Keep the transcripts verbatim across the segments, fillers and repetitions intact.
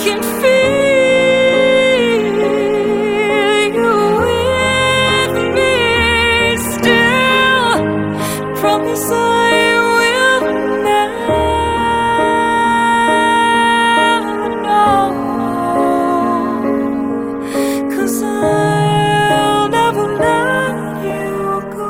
can feel you with me still. Promise I will never know, 'cause I'll never let you go.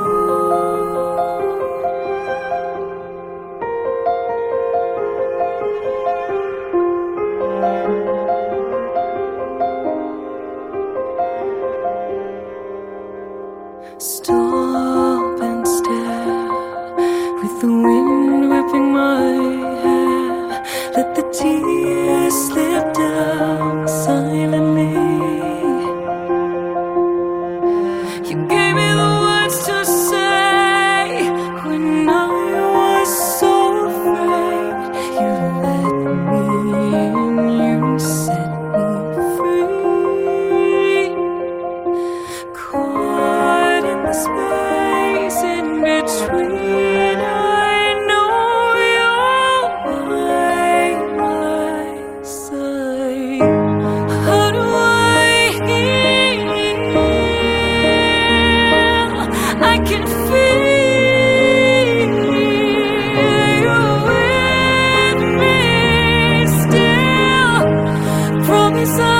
Stop and stare, with the wind whipping my hair. Let the tears slip down silently. You gave me the words to say when I was so afraid. You let me in, you set me free. Caught in the space in between, I know you're by my side. How do I heal? I can feel you with me still. Promise I